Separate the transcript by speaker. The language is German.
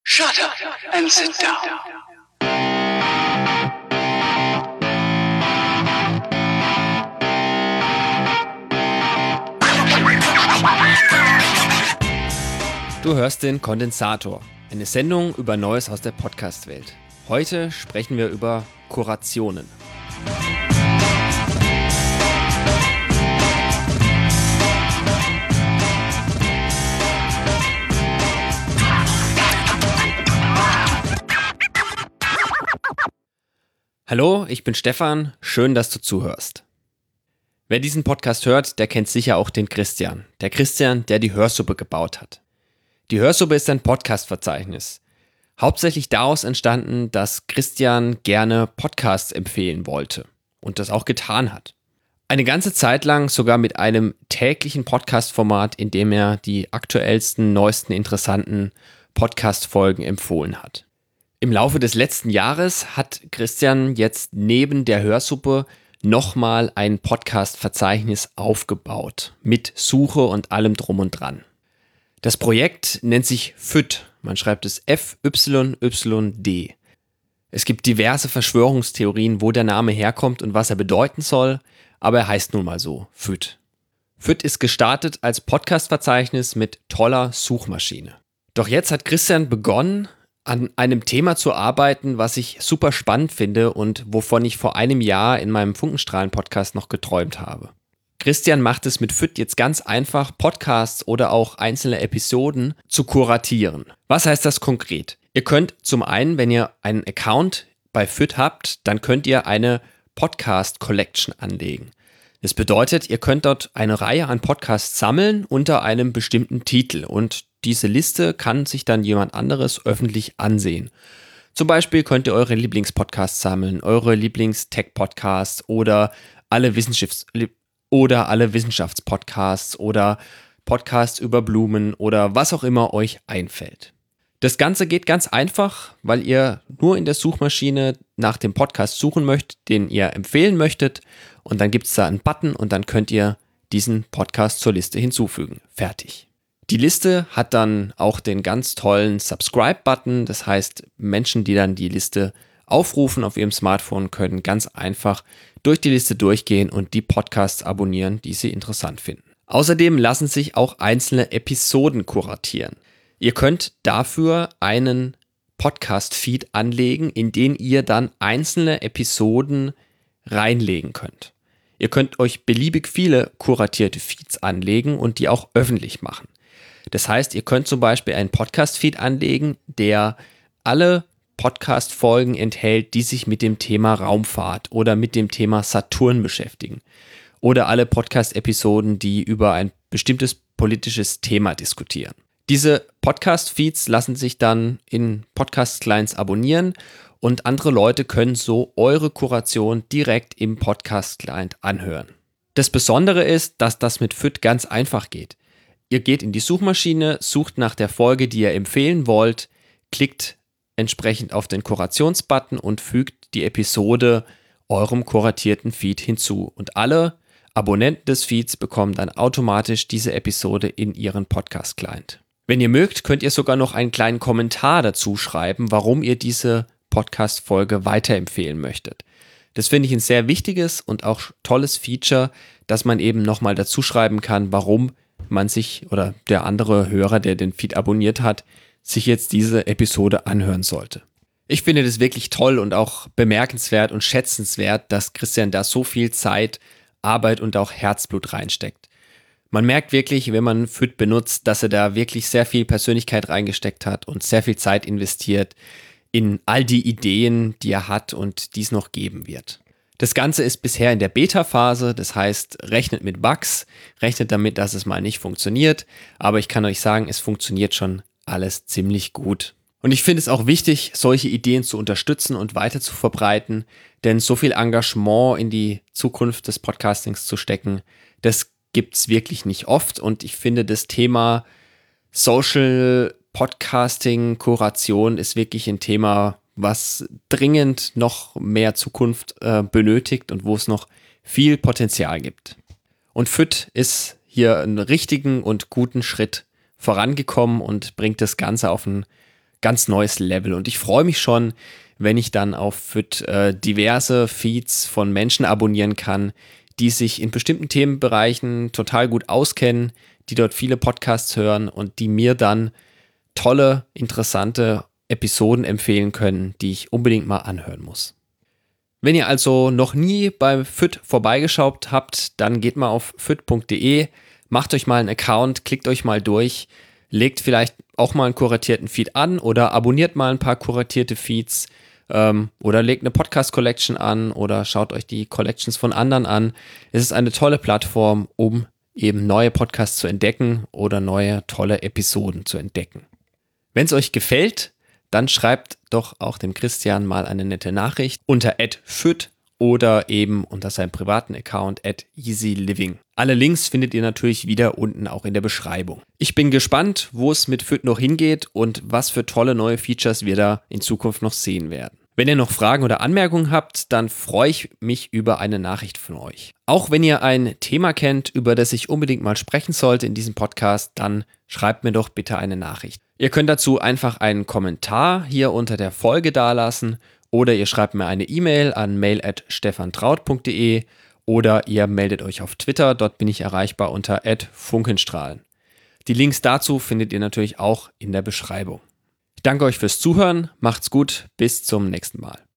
Speaker 1: Shut up and sit down.
Speaker 2: Du hörst den Kondensator, eine Sendung über Neues aus der Podcast-Welt. Heute sprechen wir über Kurationen. Hallo, ich bin Stefan, schön, dass du zuhörst. Wer diesen Podcast hört, der kennt sicher auch den Christian. Der Christian, der die Hörsuppe gebaut hat. Die Hörsuppe ist ein Podcast-Verzeichnis. Hauptsächlich daraus entstanden, dass Christian gerne Podcasts empfehlen wollte und das auch getan hat. Eine ganze Zeit lang sogar mit einem täglichen Podcast-Format, in dem er die aktuellsten, neuesten, interessanten Podcast-Folgen empfohlen hat. Im Laufe des letzten Jahres hat Christian jetzt neben der Hörsuppe nochmal ein Podcast-Verzeichnis aufgebaut mit Suche und allem drum und dran. Das Projekt nennt sich FYD, man schreibt es FYYD. Es gibt diverse Verschwörungstheorien, wo der Name herkommt und was er bedeuten soll, aber er heißt nun mal so, FYD. FYD ist gestartet als Podcast-Verzeichnis mit toller Suchmaschine. Doch jetzt hat Christian begonnen, an einem Thema zu arbeiten, was ich super spannend finde und wovon ich vor einem Jahr in meinem Funkenstrahlen-Podcast noch geträumt habe. Christian macht es mit FYD jetzt ganz einfach, Podcasts oder auch einzelne Episoden zu kuratieren. Was heißt das konkret? Ihr könnt zum einen, wenn ihr einen Account bei FYD habt, dann könnt ihr eine Podcast-Collection anlegen. Das bedeutet, ihr könnt dort eine Reihe an Podcasts sammeln unter einem bestimmten Titel und diese Liste kann sich dann jemand anderes öffentlich ansehen. Zum Beispiel könnt ihr eure Lieblingspodcasts sammeln, eure Lieblings-Tech-Podcasts oder alle Wissenschaftspodcasts oder Podcasts über Blumen oder was auch immer euch einfällt. Das Ganze geht ganz einfach, weil ihr nur in der Suchmaschine nach dem Podcast suchen möchtet, den ihr empfehlen möchtet und dann gibt es da einen Button und dann könnt ihr diesen Podcast zur Liste hinzufügen. Fertig. Die Liste hat dann auch den ganz tollen Subscribe-Button, das heißt Menschen, die dann die Liste aufrufen auf ihrem Smartphone, können ganz einfach durch die Liste durchgehen und die Podcasts abonnieren, die sie interessant finden. Außerdem lassen sich auch einzelne Episoden kuratieren. Ihr könnt dafür einen Podcast-Feed anlegen, in den ihr dann einzelne Episoden reinlegen könnt. Ihr könnt euch beliebig viele kuratierte Feeds anlegen und die auch öffentlich machen. Das heißt, ihr könnt zum Beispiel einen Podcast-Feed anlegen, der alle Podcast-Folgen enthält, die sich mit dem Thema Raumfahrt oder mit dem Thema Saturn beschäftigen. Oder alle Podcast-Episoden, die über ein bestimmtes politisches Thema diskutieren. Diese Podcast-Feeds lassen sich dann in Podcast-Clients abonnieren und andere Leute können so eure Kuration direkt im Podcast-Client anhören. Das Besondere ist, dass das mit FYD ganz einfach geht. Ihr geht in die Suchmaschine, sucht nach der Folge, die ihr empfehlen wollt, klickt entsprechend auf den Kurationsbutton und fügt die Episode eurem kuratierten Feed hinzu. Und alle Abonnenten des Feeds bekommen dann automatisch diese Episode in ihren Podcast-Client. Wenn ihr mögt, könnt ihr sogar noch einen kleinen Kommentar dazu schreiben, warum ihr diese Podcast-Folge weiterempfehlen möchtet. Das finde ich ein sehr wichtiges und auch tolles Feature, dass man eben nochmal dazu schreiben kann, warum man sich oder der andere Hörer, der den Feed abonniert hat, sich jetzt diese Episode anhören sollte. Ich finde das wirklich toll und auch bemerkenswert und schätzenswert, dass Christian da so viel Zeit, Arbeit und auch Herzblut reinsteckt. Man merkt wirklich, wenn man FYD benutzt, dass er da wirklich sehr viel Persönlichkeit reingesteckt hat und sehr viel Zeit investiert in all die Ideen, die er hat und die es noch geben wird. Das Ganze ist bisher in der Beta-Phase, das heißt, rechnet mit Bugs, rechnet damit, dass es mal nicht funktioniert, aber ich kann euch sagen, es funktioniert schon alles ziemlich gut. Und ich finde es auch wichtig, solche Ideen zu unterstützen und weiter zu verbreiten, denn so viel Engagement in die Zukunft des Podcastings zu stecken, das gibt's wirklich nicht oft und ich finde, das Thema Social Podcasting, Kuration ist wirklich ein Thema, was dringend noch mehr Zukunft benötigt und wo es noch viel Potenzial gibt. Und FYD ist hier einen richtigen und guten Schritt vorangekommen und bringt das Ganze auf ein ganz neues Level. Und ich freue mich schon, wenn ich dann auf FIT diverse Feeds von Menschen abonnieren kann, die sich in bestimmten Themenbereichen total gut auskennen, die dort viele Podcasts hören und die mir dann tolle, interessante Episoden empfehlen können, die ich unbedingt mal anhören muss. Wenn ihr also noch nie bei FIT vorbeigeschaut habt, dann geht mal auf fit.de, macht euch mal einen Account, klickt euch mal durch, legt vielleicht auch mal einen kuratierten Feed an oder abonniert mal ein paar kuratierte Feeds oder legt eine Podcast-Collection an oder schaut euch die Collections von anderen an. Es ist eine tolle Plattform, um eben neue Podcasts zu entdecken oder neue tolle Episoden zu entdecken. Wenn es euch gefällt, dann schreibt doch auch dem Christian mal eine nette Nachricht unter @fit oder eben unter seinem privaten Account @easyliving. Alle Links findet ihr natürlich wieder unten auch in der Beschreibung. Ich bin gespannt, wo es mit FIT noch hingeht und was für tolle neue Features wir da in Zukunft noch sehen werden. Wenn ihr noch Fragen oder Anmerkungen habt, dann freue ich mich über eine Nachricht von euch. Auch wenn ihr ein Thema kennt, über das ich unbedingt mal sprechen sollte in diesem Podcast, dann schreibt mir doch bitte eine Nachricht. Ihr könnt dazu einfach einen Kommentar hier unter der Folge dalassen oder ihr schreibt mir eine E-Mail an mail@stefantraut.de oder ihr meldet euch auf Twitter, dort bin ich erreichbar unter @funkenstrahlen. Die Links dazu findet ihr natürlich auch in der Beschreibung. Ich danke euch fürs Zuhören, macht's gut, bis zum nächsten Mal.